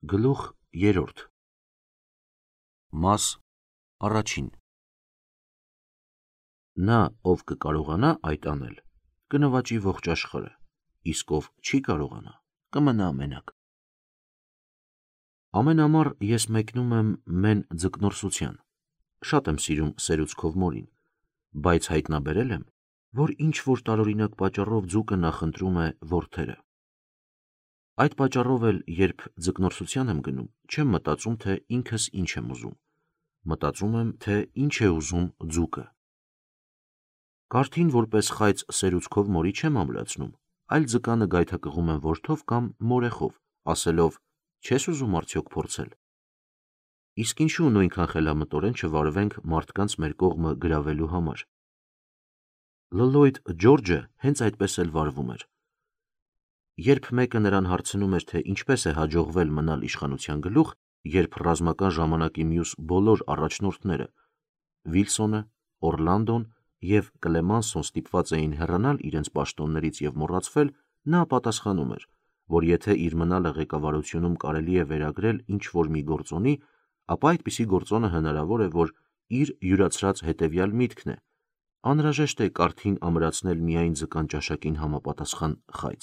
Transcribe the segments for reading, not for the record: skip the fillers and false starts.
Գլուխ 3 Մաս առաջին Նա, ով կկարողանա այդ անել, կնվաճի ողջ աշխարհը, իսկ ով չի կարողանա, կմնա մենակ։ Ամեն ամառ ես մեկնում եմ մեն ձկնորսության, շատ եմ սիրում սերուցքով մորին, բայց հայտնաբերել եմ, որ ինչ-որ տարօրինակ պատճառով ձուկը նախընտրում է որդերը։ Այդ պատճառով էլ, երբ ձկնորսության եմ գնում, չեմ մտածում, թե ինքս ինչ եմ ուզում, մտածում եմ, թե ինչ է ուզում ձուկը։ Կարթին որպես խայծ սերուցքով մորի չեմ ամրացնում, այլ ձկանը գայթակղում եմ որդով կամ մորեխով, ասելով. «Չես ուզում արդյոք փորձել»։ Իսկ ինչու նույնքան խելամտորեն չվարվենք մարդկանց մեր կողմը գրավելու համար։ Լլոյդ Ջորջը հենց այդպես էլ վարվում էր։ Երբ մեկը նրան հարցնում էր, թե ինչպես է հաջողվել մնալ իշխանության գլուխ, երբ ռազմական ժամանակի մյուս բոլոր առաջնորդները Վիլսոնը, Օրլանդոն և Կլեմանսոն ստիպված էին հեռանալ իրենց պաշտոններից և մոռացվել, նա պատասխանում էր, որ եթե իր մնալը ղեկավարությունում կարելի է վերագրել ինչ-որ մի գործոնի, ապա այդպիսի գործոնը հնարավոր է, որ իր յուրացրած հետևյալ միտքն է. անհրաժեշտ է կարթին ամրացնել միայն ձկան ճաշակին համապատասխան խայծ։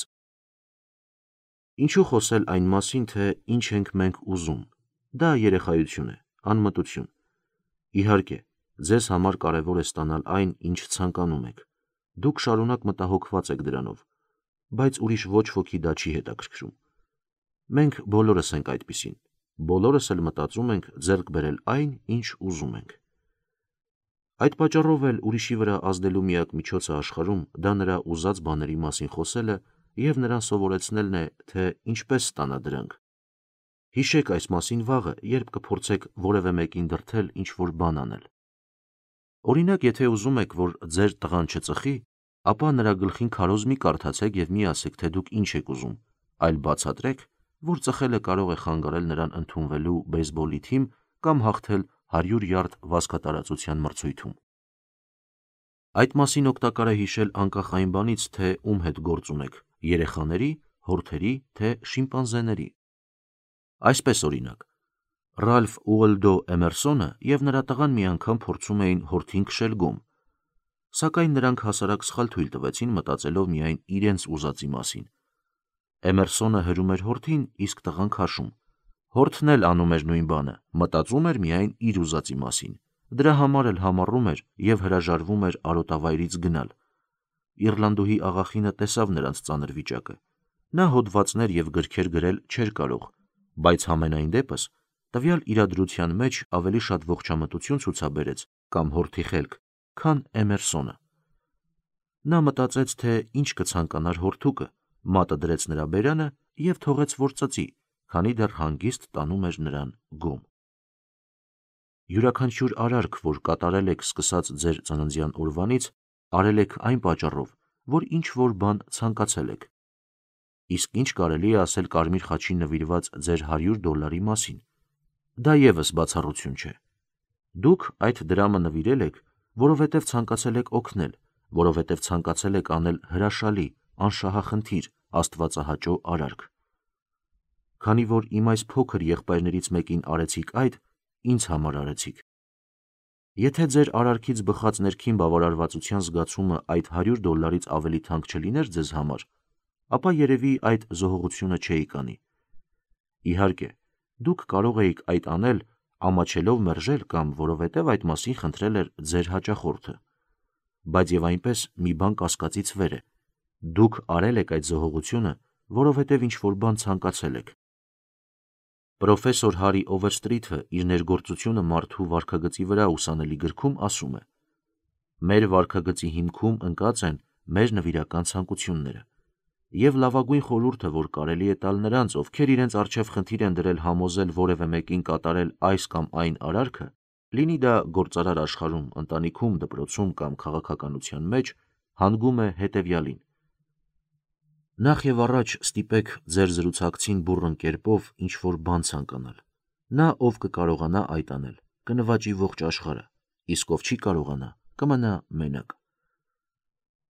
Ինչու խոսել այն մասին, թե ինչ ենք մենք ուզում, դա երեխայություն է, անմտություն։ Իհարկե, ձեզ համար կարևոր է ստանալ այն, ինչ ցանկանում եք, դուք շարունակ մտահոգված եք դրանով, բայց ուրիշ ոչ ոքի դա չի հետաքրքրում։ Մենք բոլորս ենք այդպիսին, բոլորս էլ մտածում ենք ձեռք բերել այն, ինչ ուզում ենք։ Այդ պատճառով էլ ուրիշի վրա ազդելու միակ միջոցը աշխարհում դա նրա ուզած բաների մասին խոսելը և նրան սովորեցնելն է, թե ինչպես ստանա դրանք։ Հիշեք այս մասին վաղը, երբ կփորձեք որևէ մեկին դրդել ինչ-որ բան անել։ Օրինակ, եթե ուզում եք, որ ձեր տղան չծխի, ապա նրա գլխին քարոզ մի կարդացեք և մի ասեք, թե դուք ինչ եք ուզում, այլ բացատրեք, որ ծխելը կարող է խանգարել նրան ընդունվելու բեյսբոլի թիմ կամ հաղթել 100 յարդ վազքատարածության մրցույթում։ Այդ մասին օգտակար է հիշել անկախ այն բանից, թե ում հետ գործ ունեք՝ երեխաների, հորթերի, թե շիմպանզեների։ Այսպես օրինակ, Ռալֆ Ուոլդո Էմերսոնը և նրա տղան մի անգամ փորձում էին հորթին քշել գոմ, սակայն նրանք հասարակ սխալ թույլ տվեցին, մտածելով միայն իրենց ուզածի մասին։ Էմերսոնը հրում էր հորթին, իսկ տղան քաշում։ Հորթն էլ անում էր նույն բանը, մտածում էր միայն իր ուզածի մասին, դրա համար էլ համառում էր և հրաժարվում էր արոտավայրից գնալ։ Իռլանդուհի աղախինը տեսավ նրանց ծանր վիճակը։ Նա հոդվածներ և գրքեր գրել չէր կարող, բայց համենայն դեպս տվյալ իրադրության մեջ ավելի շատ ողջամտություն ցուցաբերեց կամ հորթի խելք, քան Էմերսոնը։ Նա մտածեց, թե ինչ կցանկանար հորթուկը, մատը դրեց նրա բերանը և թողեց, որ ծծի, քանի դեռ հանգիստ տանում էր նրան գոմ։ Յուրաքանչյուր արարք, որ կատարել եք սկսած ձեր ծննդյան օրվանից, արել եք այն պատճառով, որ ինչ-որ բան ցանկացել եք։ Իսկ ինչ կարելի է ասել կարմիր խաչին նվիրված ձեր $100 մասին։ Դա ևս բացառություն չէ։ Դուք այդ դրամը նվիրել եք, որովհետև ցանկացել եք օգնել, որովհետև ցանկացել եք անել հրաշալի, անշահախնդիր, աստվածահաճո արարք։ Քանի որ իմ այս փոքր եղբայրներից մեկին արեցիք այդ, ինձ համար արեցիք։ Եթե ձեր արարքից բխած ներքին բավարարվածության զգացումը այդ $100-ից ավելի թանկ չլիներ ձեզ համար, ապա երևի այդ զոհողությունը չէիք անի։ Իհարկե, դուք կարող էիք այդ անել ամաչելով մերժել կամ որովհետև այդ մասին խնդրել էր ձեր հաճախորդը, բայց և այնպես մի բան կասկածից վեր է. դուք արել եք այդ զոհողությունը, որովհետև ինչ-որ բան ցանկացել եք։ Պրոֆեսոր Հարի Օվերստրիթը իր ներգործությունը մարդու վարքագծի վրա ուսանելի գրքում ասում է. «Մեր վարքագծի հիմքում ընկած են մեր նվիրական ցանկությունները, և լավագույն խորհուրդը, որ կարելի է տալ նրանց, ովքեր իրենց առջև խնդիր են դրել համոզել որևէ մեկին կատարել այս կամ այն արարքը, լինի դա գործարար աշխարհում, ընտանիքում, դպրոցում կամ քաղաքականության մեջ, հանգում է հետևյալին. նախ և առաջ ստիպեք ձեր զրուցակցին բուռն կերպով ինչ-որ բան ցանկանալ։ Նա, ով կկարողանա այդ անել, կնվաճի ողջ աշխարհը, իսկ ով չի կարողանա, կմնա մենակ»։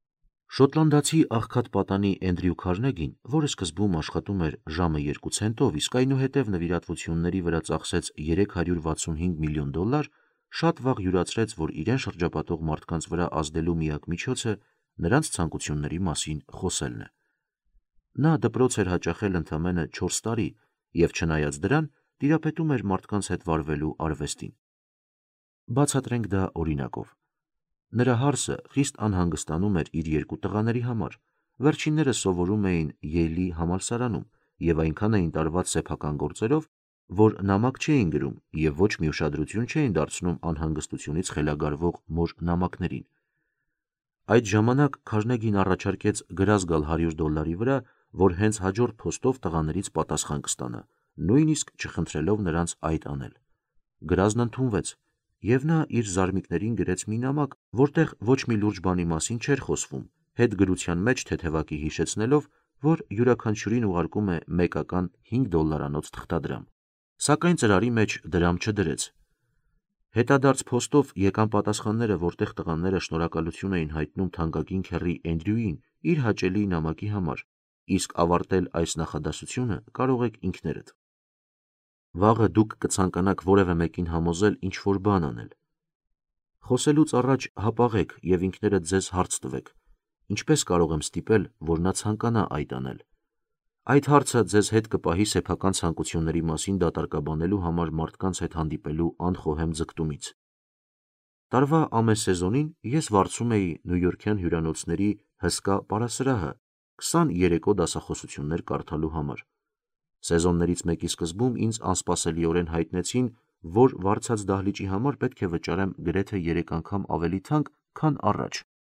Շոտլանդացի աղքատ պատանի Էնդրյու Քարնեգին, որը սկզբում աշխատում էր ժամը 2 ցենտով, իսկ այնուհետև նվիրատվությունների վրա ծախսեց $365 միլիոն, շատ վաղ յուրացրեց, որ իրեն շրջապատող մարդկանց վրա ազդելու միակ միջոցը նրանց ցանկությունների մասին խոսելն է։ Նա դպրոց էր հաճախել ընդամենը 4 տարի և չնայած դրան, տիրապետում էր մարդկանց հետ վարվելու արվեստին։ Բացատրենք դա օրինակով։ Նրա հարսը խիստ անհանգստանում էր իր 2 տղաների համար։ Վերջինները սովորում էին Յեյլի համալսարանում և այնքան էին տարված սեփական գործերով, որ նամակ չէին գրում և ոչ մի ուշադրություն չէին դարձնում անհանգստությունից խելագարվող մոր նամակներին։ Այդ ժամանակ Քարնեգին առաջարկեց գրազ գալ $100 վրա, որ հենց հաջորդ փոստով տղաներից պատասխան կստանա, նույնիսկ չխնդրելով նրանց այդ անել։ Գրազն ընդունվեց, և նա իր զարմիկներին գրեց մի նամակ, որտեղ ոչ մի լուրջ բանի մասին չէր խոսվում, հետգրության մեջ թեթևակի հիշեցնելով, որ յուրաքանչյուրին ուղարկում է մեկական $5 թղթադրամ, սակայն ծրարի մեջ դրամ չդրեց։ Հետադարձ փոստով եկան պատասխանները, որտեղ տղաները շնորհակալություն էին հայտնում թանկագին քեռի Էնդրյուին իր հաճելի նամակի համար, իսկ ավարտել այս նախադասությունը կարող եք ինքներդ։ Վաղը դուք կցանկանաք որևէ մեկին համոզել ինչ-որ բան անել։ Խոսելուց առաջ հապաղեք և ինքներդ ձեզ հարց տվեք. ինչպես կարող եմ ստիպել, որ նա ցանկանա այդ անել։ Այդ հարցը ձեզ հետ կպահի սեփական ցանկությունների մասին դատարկաբանելու համար մարդկանց հետ հանդիպելու անխոհեմ ձգտումից։ Տարվա ամեսեզոնին ես վարձում էի նյույորքյան հյուրանոցների հսկա պարասրահը 20 երեկո դասախոսություններ կարդալու համար։ Սեզոններից մեկի սկզբում ինձ անսպասելիորեն հայտնեցին, որ վարձած դահլիճի համար պետք է վճարեմ գրեթե 3 անգամ ավելի թանկ, քան առաջ։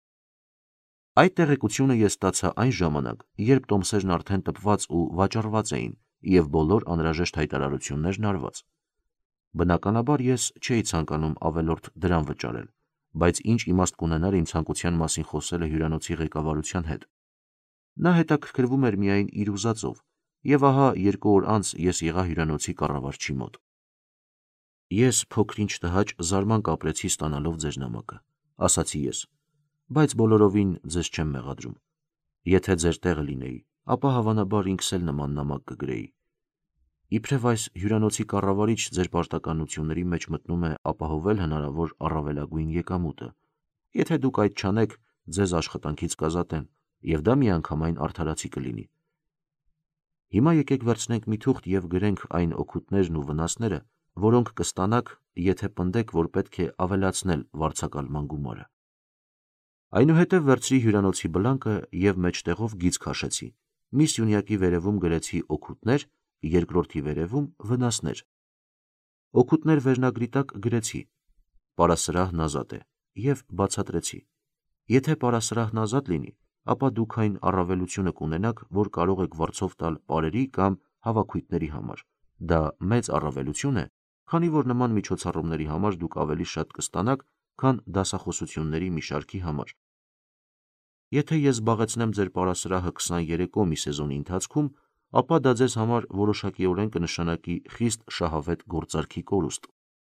Այդ տեղեկությունը ես ստացա այն ժամանակ, երբ տոմսերն արդեն տպված ու վաճառված էին, և բոլոր անհրաժեշտ հայտարարություններն արված։ Բնականաբար ես չէի ցանկանում ավելորդ դրամ վճարել, բայց ինչ իմաստ կունենար իմ ցանկության մասին խոսելը հյուրանոցի ղեկավարության հետ։ Նա հետաքրքրվում էր միայն իր ուզածով, և ահա 2 օր անց ես եղա հյուրանոցի կառավարչի մոտ։ Ես փոքր-ինչ տհաճ զարմանք ապրեցի ստանալով ձեր նամակը, ասացի ես, բայց բոլորովին ձեզ չեմ մեղադրում։ Եթե ձեր տեղը լինեի, ապա հավանաբար ինքս էլ նման նամակ կգրեի։ Իբրև այս հյուրանոցի կառավարիչ ձեր պարտականությունների մեջ մտնում է ապահովել հնարավոր առավելագույն եկամուտը։ Եթե դուք այդ չանեք, ձեզ աշխատանքից կազատեն, և դա միանգամայն արդարացի կլինի։ Հիմա եկեք վերցնենք մի թուղթ և գրենք այն օգուտներն ու վնասները, որոնք կստանաք, եթե պնդեք, որ պետք է ավելացնել վարձակալման գումարը։ Այնուհետև վերցրի հյուրանոցի բլանկը և մեջտեղով գիծ քաշեցի։ Մի սյունյակի վերևում գրեցի օգուտներ, երկրորդի վերևում վնասներ։ Օգուտներ վերնագրի տակ գրեցի. պարասրահն ազատ է և բացատրեցի. եթե պարասրահն ազատ լինի, ապա դուք այն առավելությունը կունենաք, որ կարող եք վարձով տալ պարերի կամ հավաքույթների համար։ Դա մեծ առավելություն է, քանի որ նման միջոցառումների համար դուք ավելի շատ կստանաք, քան դասախոսությունների մի շարքի համար։ Եթե ես զբաղեցնեմ ձեր պարասրահը 20 երեկո մի սեզոնի ընթացքում, ապա դա ձեզ համար որոշակիորեն կնշանակի խիստ շահավետ գործարքի կորուստ։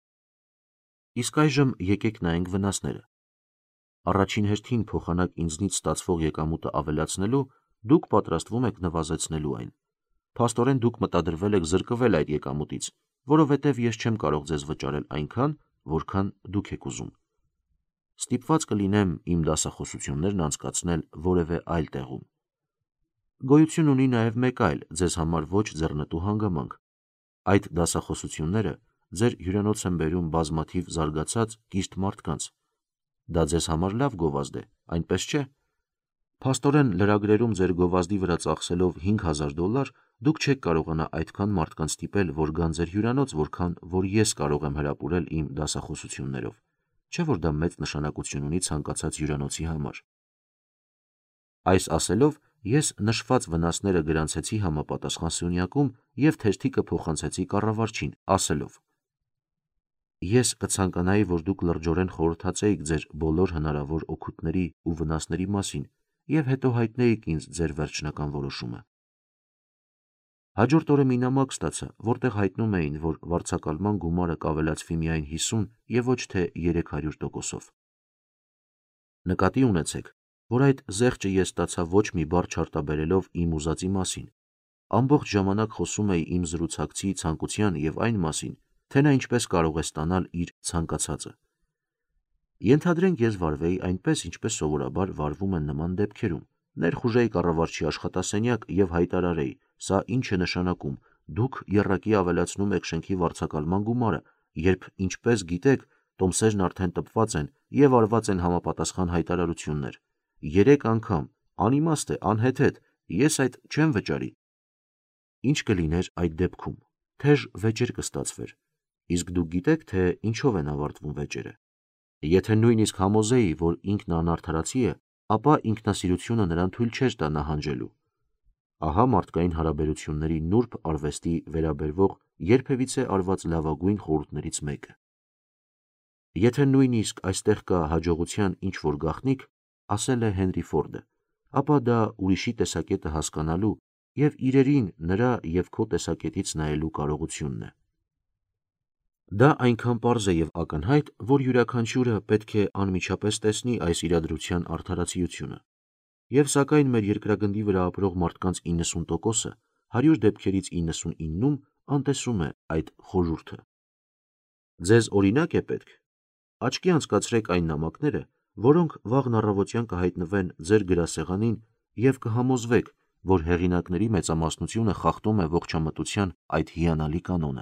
Իսկ այժմ եկեք նայենք վնասները։ Առաջին հերթին փոխանակ ինձնից ստացվող եկամուտը ավելացնելու, դուք պատրաստվում եք նվազեցնելու այն։ Փաստորեն դուք մտադրվել եք զրկվել այդ եկամուտից, որովհետև ես չեմ կարող ձեզ վճարել այնքան, որքան դուք եք ուզում։ Ստիպված կլինեմ իմ դասախոսություններն անցկացնել որևէ այլ տեղում։ Գոյություն ունի նաև մեկ այլ, ձեզ համար ոչ ձեռնտու հանգամանք։ Այդ դասախոսությունները ձեր հյուրանոց են բերում բազմաթիվ զարգացած կիրթ մարդկանց։ Դա ձեզ համար լավ գովազդ է, այնպես չէ՞։ Փաստորեն լրագրերում ձեր գովազդի վրա ծախսելով $5,000 դուք չեք կարողանա այդքան մարդկանց ստիպել, որ գան ձեր հյուրանոց, որքան որ ես կարող եմ հրապուրել իմ դասախոսություններով, չէ՞ որ դա մեծ նշանակություն ունի ցանկացած հյուրանոցի համար։ Այս ասելով, ես նշված վնասները գրանցեցի համապատասխան սյունյակում և թերթիկը փոխանցեցի կառավարչին, ասելով. Ես կցանկանայի, որ դուք լրջորեն խորհրդածեիք ձեր բոլոր հնարավոր օգուտների ու վնասների մասին և հետո հայտնեիք ինձ ձեր վերջնական որոշումը։ Հաջորդ օրը մի նամակ ստացա, որտեղ հայտնում էին, որ վարձակալման գումարը կավելացվի միայն 50 և ոչ թե 300%-ով։ Նկատի ունեցեք, որ այդ զեղչը ես ստացա ոչ մի բառ չարտաբերելով իմ ուզածի մասին։ Ամբողջ ժամանակ խոսում էի իմ զրուցակցի ցանկության և այն մասին, թե նա ինչպես կարող է ստանալ իր ցանկացածը։ Ենթադրենք ես վարվեի այնպես, ինչպես սովորաբար վարվում են նման դեպքերում, ներխուժեի կառավարչի աշխատասենյակ և հայտարարեի. «Սա ինչ է նշանակում, դուք եռակի ավելացնում եք շենքի վարձակալման գումարը, երբ, ինչպես գիտեք, տոմսերն արդեն տպված են և արված են համապատասխան հայտարարություններ։ 3 անգամ, անիմաստ է, անհեթեթ, ես այդ չեմ վճարի»։ Ինչ կլիներ այդ դեպքում։ Թեժ վեճեր կստացվեր։ Իսկ դուք գիտեք, թե ինչով են ավարտվում վեճերը։ Եթե նույնիսկ համոզեի, որ ինքն անարդարացի է, ապա ինքնասիրությունը նրան թույլ չէր տա նահանջելու։ Ահա մարդկային հարաբերությունների նուրբ արվեստի վերաբերվող երբևիցե արված լավագույն խորհուրդներից մեկը։ Եթե նույնիսկ այստեղ կա հաջողության ինչ-որ գաղտնիք, ասել է Հենրի Ֆորդը, ապա դա ուրիշի տեսակետը հասկանալու և իրերին նրա և քո տեսակետից նայելու կարողությունն է։ Դա այնքան պարզ է և ակնհայտ, որ յուրաքանչյուրը պետք է անմիջապես տեսնի այս իրադրության արդարացիությունը։ Եվ սակայն մեր երկրագնդի վրա ապրող մարդկանց 90%-ը 100 դեպքերից 99-ում անտեսում է այդ խորհուրդը։ Ձեզ օրինակ է պետք։ Աչքի անցկացրեք այն նամակները, որոնք վաղն առավոտյան կհայտնվեն ձեր գրասեղանին և կհամոզվեք, որ հեղինակների մեծամասնությունը խախտում է ողջամտության այդ հիանալի կանոնը։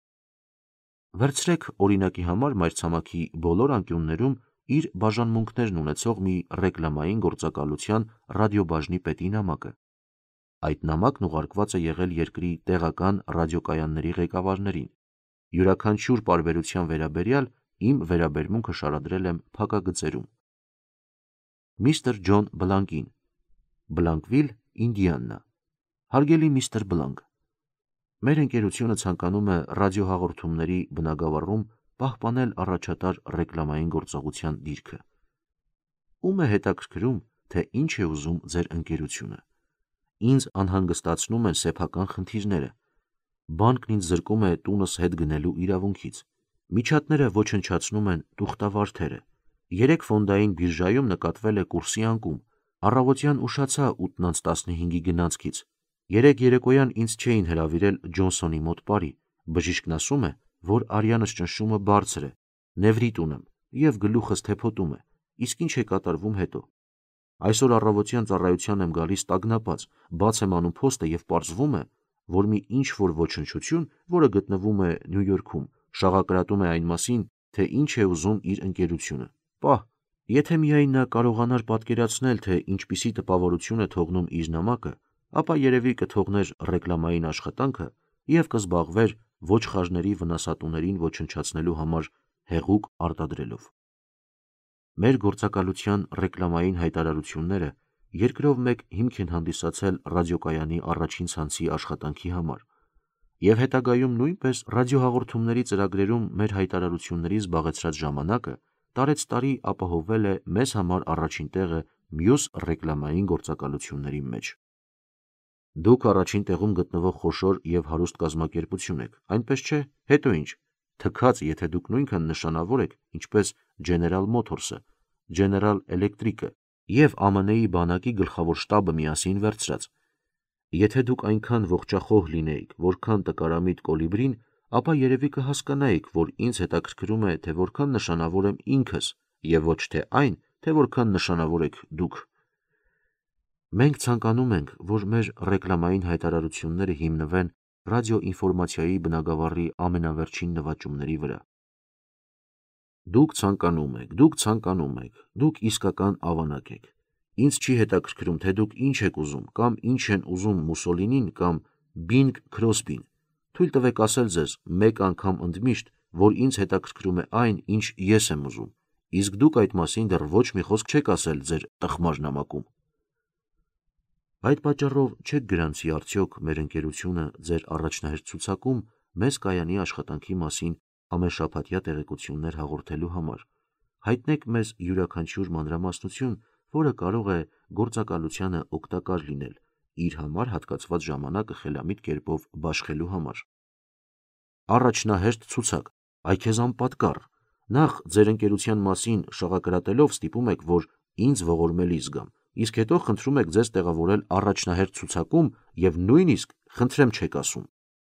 Վերցրեք օրինակի համար մայրցամաքի բոլոր անկյուններում իր բաժանմունքներն ունեցող մի ռեկլամային գործակալության ռադիոբաժնի պետի նամակը։ Այդ նամակն ուղարկված է եղել երկրի տեղական ռադիոկայանների ղեկավարներին։ Յուրաքանչյուր պարբերության վերաբերյալ իմ վերաբերմունքը շարադրել եմ փակագծերում։ Միսթր Ջոն Բլանկին, Բլանկվիլ, Ինդիանա։ Հարգելի միստր Բլանկ, մեր ընկերությունը ցանկանում է ռադիոհաղորդումների բնագավառում պահպանել առաջատար ռեկլամային գործողության դիրքը։ Ում է հետաքրքրում, թե ինչ է ուզում ձեր ընկերությունը։ Ինձ անհանգստացնում են սեփական խնդիրները։ Բանկն ինձ զրկում է տունս հետ գնելու իրավունքից։ Միջատները ոչնչացնում են տուղտավարդերը։ 3 ֆոնդային բիրժայում նկատվել է կուրսի անկում։ Առավոտյան ուշացա 8:15-ի գնացքից։ 3 երեկոյան ինձ չէին հրավիրել Ջոնսոնի մոտ պարի։ Բժիշկն ասում է, որ արյանս ճնշումը բարձր է, նևրիտ ունեմ և գլուխս թեփոտում է, իսկ ինչ է կատարվում հետո։ Այսօր առավոտյան ծառայության եմ գալիս տագնապած, բաց եմ անում փոստը և պարզվում է, որ մի ինչ-որ ոչնչություն, որը գտնվում է Նյու Յորքում, շաղակրատում է այն մասին, թե ինչ է ուզում իր ընկերությունը։ Պահ, եթե միայն նա կարողանար պատկերացնել, թե ինչպիսի տպավորություն է թողնում իր նամակը, ապա երևի կթողներ ռեկլամային աշխատանքը և կզբաղվեր ոչխարների վնասատուներին ոչնչացնելու համար հեղուկ արտադրելով։ Մեր գործակալության ռեկլամային հայտարարությունները երկրով մեկ հիմք են հանդիսացել ռադիոկայանի առաջին ցանցի աշխատանքի համար, և հետագայում նույնպես ռադիոհաղորդումների ծրագրերում մեր հայտարարությունների զբաղեցրած ժամանակը տարեցտարի ապահովել է մեզ համար առաջին տեղը մյուս ռեկլամային գործակալությունների մեջ։ Դուք առաջին տեղում գտնվող խոշոր և հարուստ կազմակերպություն եք, այնպես չէ՞, հետո ինչ, թքած, եթե դուք նույնքան նշանավոր եք, ինչպես General Motors-ը, General Electric-ը և ԱՄՆ-ի բանակի գլխավոր շտաբը միասին վերցրած։ Եթե դուք այնքան ողջախոհ լինեիք, որքան տկարամիտ Կոլիբրին, ապա երևի կհասկանայիք, որ ինձ հետաքրքրում է, թե որքան նշանավոր եմ ինքս, և ոչ թե այն, թե որքան նշանավոր եք դուք։ Մենք ցանկանում ենք, որ մեր ռեկլամային հայտարարությունները հիմնվեն ռադիոինֆորմացիայի բնագավառի ամենավերջին նվաճումների վրա։ Դուք ցանկանում եք, դուք իսկական ավանակ եք։ Ինձ չի հետաքրքրում, թե դուք ինչ եք ուզում, կամ ինչ են ուզում Մուսոլինին կամ Բինգ Քրոսբին։ Թույլ տվեք ասել ձեզ մեկ անգամ ընդմիշտ, որ ինձ հետաքրքրում է այն, ինչ ես եմ ուզում, իսկ դուք այդ մասին դեռ ոչ մի խոսք չեք ասել ձեր տխմար նամակում։ Այդ պատճառով չեք գրանցի արդյոք մեր ընկերությունը ձեր առաջնահերթ ցուցակում մեզ կայանի աշխատանքի մասին ամենշաբաթյա տեղեկություններ հաղորդելու համար։ Հայտնեք մեզ յուրաքանչյուր մանրամասնություն, որը կարող է գործակալությանը օգտակար լինել իր համար հատկացված ժամանակը խելամիտ կերպով բաշխելու համար։ Առաջնահերթ ցուցակ, այ քեզ անպատկառ։ Նախ ձեր ընկերության մասին շաղակրատելով ստիպում եք, որ ինձ ողորմելի զգամ, իսկ հետո խնդրում եք ձեզ տեղավորել առաջնահերթ ցուցակում և նույնիսկ խնդրեմ չեք ասում։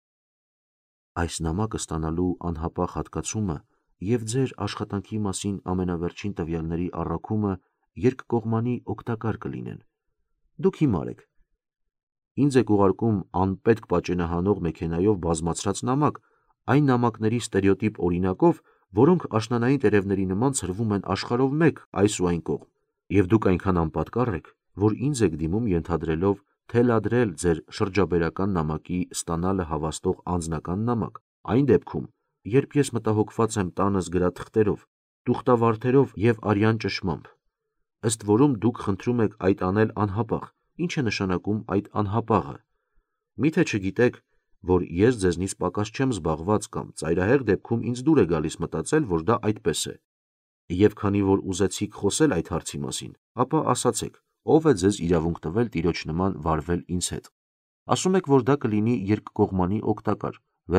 Այս նամակը ստանալու անհապաղ հատկացումը և ձեր աշխատանքի մասին ամենավերջին տվյալների առաքումը երկկողմանի օգտակար կլինեն։ Դուք հիմար եք։ Ինձ եք ուղարկում անպետք պատճենահանող մեքենայով բազմացրած նամակ, այն նամակների ստերեոտիպ օրինակով, որոնք աշնանային տերևների նման ցրվում են աշխարհով մեկ այս ու այն կողմ, և դուք այնքան անպատկառ եք, որ ինձ եք դիմում ենթադրելով թելադրել ձեր շրջաբերական նամակի ստանալը հավաստող անձնական նամակ, այն դեպքում, երբ ես մտահոգված եմ տանս գրաթղթերով, տուղտավարդերով և արյան ճնշմամբ, ըստ որում դուք խնդրում եք այդ անել անհապաղ, ինչ է նշանակում այդ անհապաղը։ Միթե չգիտեք, որ ես ձեզնից պակաս չեմ զբաղված կամ ծայրահեղ դեպքում ինձ դուր է գալիս մտածել, որ դա այդպես է։ Եվ քանի որ ուզեցիք խոսել այդ հարցի մասին, ապա ասացեք, ով է ձեզ իրավունք տվել տիրոջ նման վարվել ինձ հետ։ Ասում եք, որ դա կլինի երկկողմանի օգտակար։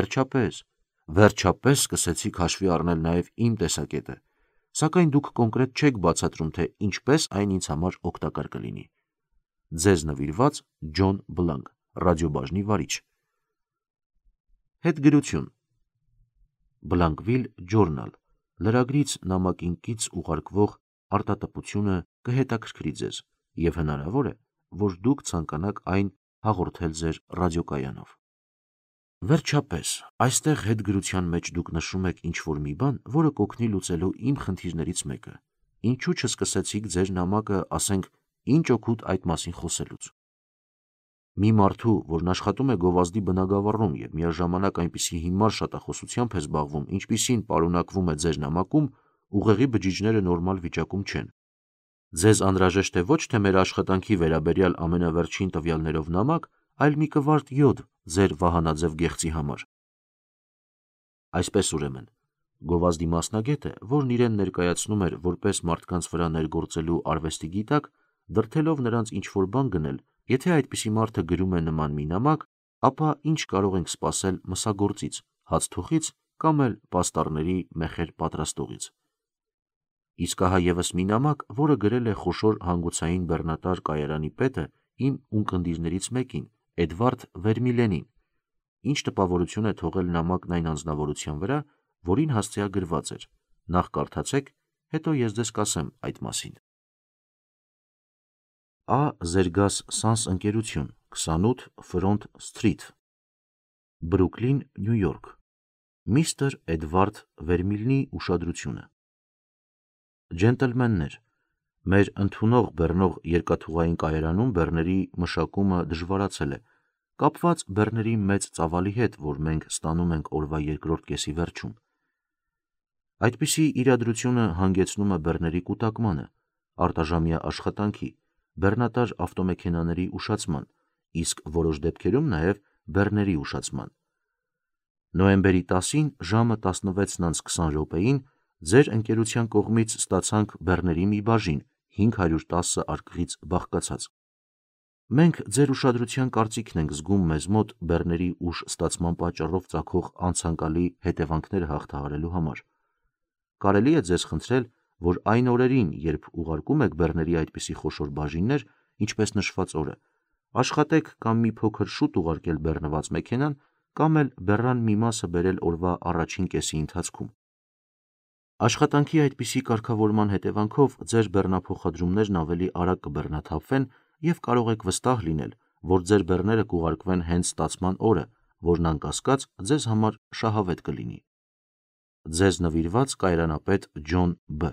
Վերջապես սկսեցիք հաշվի առնել նաև իմ տեսակետը, սակայն դուք կոնկրետ չեք բացատրում, թե ինչպես այն ինձ համար օգտակար կլինի։ Ձեզ նվիրված Ջոն Բլանկ, ռադիոբաժնի վարիչ։ Հետգրություն Blankville Journal լրագրից նամակին կից ուղարկվող արտատպությունը կհետաքրքրի ձեզ, և հնարավոր է, որ դուք ցանկանաք այն հաղորդել ձեր ռադիոկայանով։ Վերջապես, այստեղ հետգրության մեջ դուք նշում եք ինչ-որ մի բան, որը կօգնի լուծելու իմ խնդիրներից մեկը։ Ինչու չսկսեցիք ձեր նամակը, ասենք, ինչ օգուտ այդ մասին խոսելուց։ Մի մարդու, որն աշխատում է գովազդի բնագավառում և միաժամանակ այնպիսի հիմար շատախոսությամբ է զբաղվում, ինչպիսին պարունակվում է ձեր նամակում, ուղեղի բջիջները նորմալ վիճակում չեն։ Ձեզ անհրաժեշտ է ոչ թե մեր աշխատանքի վերաբերյալ ամենավերջին տվյալներով նամակ, այլ մի կվարդ յոդ ձեր վահանաձև գեղձի համար։ Այսպես ուրեմն, գովազդի մասնագետը, որն իրեն ներկայացնում էր որպես մարդկանց վրա ներգործելու արվեստի գիտակ, դրդելով նրանց ինչ-որ բան գնել, եթե այդպիսի մարդը գրում է նման մի նամակ, ապա ինչ կարող ենք սպասել մսագործից, հացթուխից կամ էլ պաստառների մեխեր պատրաստողից։ Իսկ ահա ևս մի նամակ, որը գրել է խոշոր հանգուցային բեռնատար կայարանի պետը իմ ունկնդիրներից մեկին, Էդվարդ Վերմիլենին, ինչ տպավորություն է թողել նամակն այն անձնավորության վրա, որին հասցեագրված էր։ Նախ կարդացեք, հետո ես ձեզ կասեմ այդ մասին։ Ա. Զերգաս Սանս ընկերություն, 28 Ֆրոնտ Սթրիթ, Բրուքլին, Նյու Յորք։ Միստր Էդվարդ Վերմիլնի ուշադրությունը։ Ջենտլմեններ, մեր ընդունող բեռնող երկաթուղային կայարանում բեռների մշակումը դժվարացել է, կապված բեռների մեծ ծավալի հետ, որ մենք ստանում ենք օրվա երկրորդ կեսի վերջում։ Այդպիսի իրադրությունը հանգեցնում է բեռների կուտակմանը, արտաժամյա աշխատանքի, բեռնատար ավտոմեքենաների ուշացման, իսկ որոշ դեպքերում նաև բեռների ուշացման։ Նոյեմբերի 10-ին ժամը 16:20 ձեր ընկերության կողմից ստացանք բեռների մի բաժին 510 արկղից բաղկացած։ Մենք ձեր ուշադրության կարծիքն ենք զգում մեզ մոտ բեռների ուշ ստացման պատճառով ծագող անցանկալի հետևանքները հաղթահարելու համար։ Կարելի է ձեզ խնդրել, որ այն օրերին, երբ ուղարկում եք բեռների այդպիսի խոշոր բաժիններ, ինչպես նշված օրը, աշխատեք կամ մի փոքր շուտ ուղարկել բեռնված մեքենան, կամ էլ բեռան մի մասը բերել օրվա առաջին կեսի ընթացքում։ Աշխատանքի այդպիսի կարգավորման հետևանքով ձեր բեռնափոխադրումներն ավելի արագ կբեռնաթափվեն և կարող եք վստահ լինել, որ ձեր բեռները կուղարկվեն հենց ստացման օրը, որն անկասկած ձեզ համար շահավետ կլինի։ Ձեզ նվիրված կայարանապետ Ջոն B.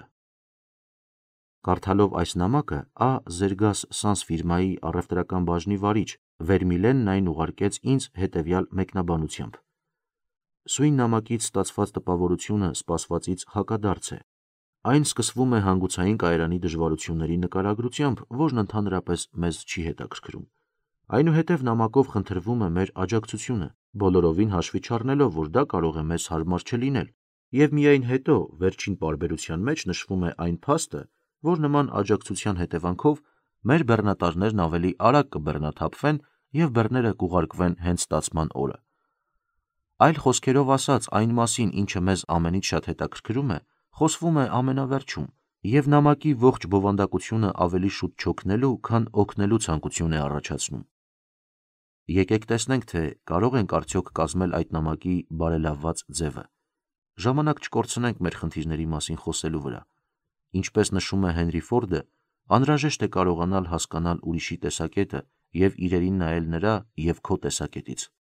Կարդալով այս նամակը, Ա. Զերգաս Սանս ֆիրմայի առևտրական բաժնի վարիչ Վերմիլենն այն ուղարկեց ինձ հետևյալ մեկնաբանությամբ. Սույն նամակից ստացված տպավորությունը սպասվածից հակադարձ է։ Այն սկսվում է հանգուցային կայարանի դժվարությունների նկարագրությամբ, որն ընդհանրապես մեզ չի հետաքրքրում։ Այնուհետև նամակով խնդրվում է մեր աջակցությունը, բոլորովին հաշվի չառնելով, որ դա կարող է մեզ հարմար չլինել, և միայն հետո վերջին պարբերության մեջ նշվում է այն փաստը, որ նման աջակցության հետևանքով մեր բեռնատարներն ավելի արագ կբեռնաթափվեն և բեռները կուղարկվեն հենց ստացման օրը։ Այլ խոսքերով ասած, այն մասին, ինչը մեզ ամենից շատ հետաքրքրում է, խոսվում է ամենավերջում, Եվ նամակի ողջ բովանդակությունը ավելի շուտ չօգնելու, քան օգնելու ցանկություն է առաջացնում։ Եկեք տեսնենք, թե կարող ենք արդյոք կազմել այդ նամակի բարելավված ձևը։ Ժամանակ չկորցնենք մեր խնդիրների մասին խոսելու վրա։ Ինչպես նշում է Հենրի Ֆորդը, անհրաժեշտ է կարողանալ հասկանալ ուրիշի տեսակետը և իրերին նայել նրա և քո տեսակետից